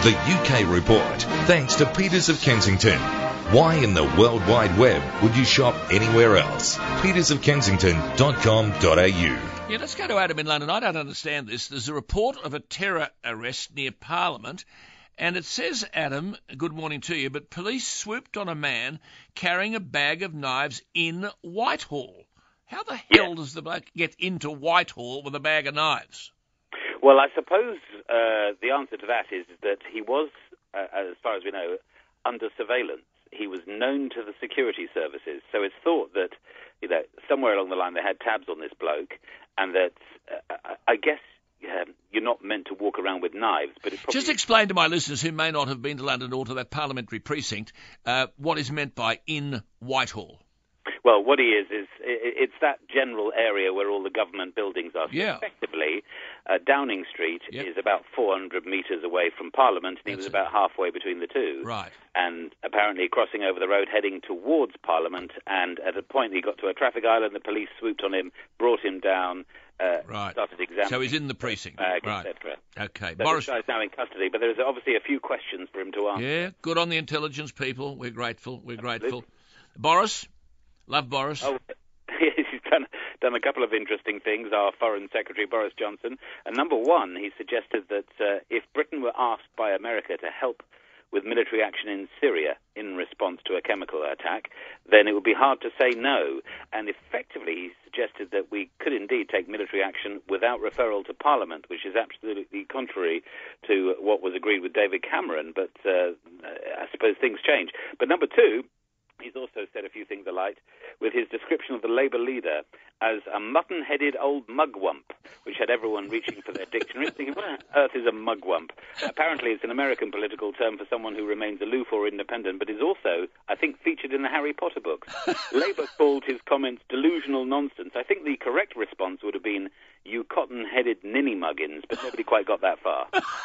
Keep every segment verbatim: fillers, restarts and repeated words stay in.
The U K Report, thanks to Peters of Kensington. Why in the World Wide Web would you shop anywhere else? peters of kensington dot com dot a u. Yeah, let's go to Adam in London. I don't understand this. There's a report of a terror arrest near Parliament, and it says, Adam, good morning to you, but police swooped on a man carrying a bag of knives in Whitehall. How the hell yeah. does the bloke get into Whitehall with a bag of knives? Well, I suppose uh, the answer to that is that he was, uh, as far as we know, under surveillance. He was known to the security services, so it's thought that, you know, somewhere along the line they had tabs on this bloke, and that uh, I guess um, you're not meant to walk around with knives. But it's probably... Just explain to my listeners who may not have been to London or to that parliamentary precinct uh, what is meant by in Whitehall. Well, what he is, is it's that general area where all the government buildings are. So yeah. Effectively, uh, Downing Street yep. is about four hundred metres away from Parliament, and he was it. about halfway between the two. Right. And apparently crossing over the road, heading towards Parliament, and at a point he got to a traffic island, the police swooped on him, brought him down, uh, right. started examining. So he's in the precinct. Bag, right. et cetera. Okay. So Boris... this guy's now in custody, but there's obviously a few questions for him to answer. Yeah, good on the intelligence people. We're grateful. We're grateful. Boris? Love Boris. Oh, he's done, done a couple of interesting things, our Foreign Secretary Boris Johnson. And number one, he suggested that uh, if Britain were asked by America to help with military action in Syria in response to a chemical attack, then it would be hard to say no. And effectively, he suggested that we could indeed take military action without referral to Parliament, which is absolutely contrary to what was agreed with David Cameron. But uh, I suppose things change. But number two, he's also said a few things alight with his description of the Labour leader as a mutton-headed old mugwump, which had everyone reaching for their dictionaries, thinking, what on earth is a mugwump? Apparently it's an American political term for someone who remains aloof or independent, but is also, I think, featured in the Harry Potter books. Labour called his comments delusional nonsense. I think the correct response would have been, you cotton-headed ninny-muggins, but nobody quite got that far.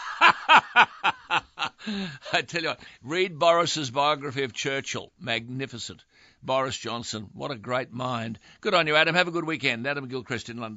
I tell you what, read Boris's biography of Churchill. Magnificent. Boris Johnson, what a great mind. Good on you, Adam. Have a good weekend. Adam Gilchrist in London.